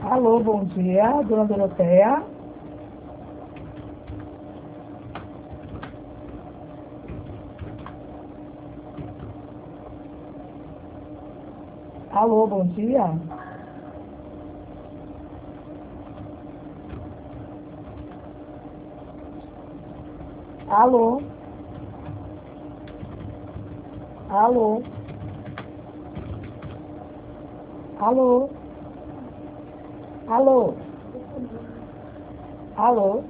Alô, bom dia, dona Doroteia. Alô, bom dia. Alô, alô, alô, alô, alô.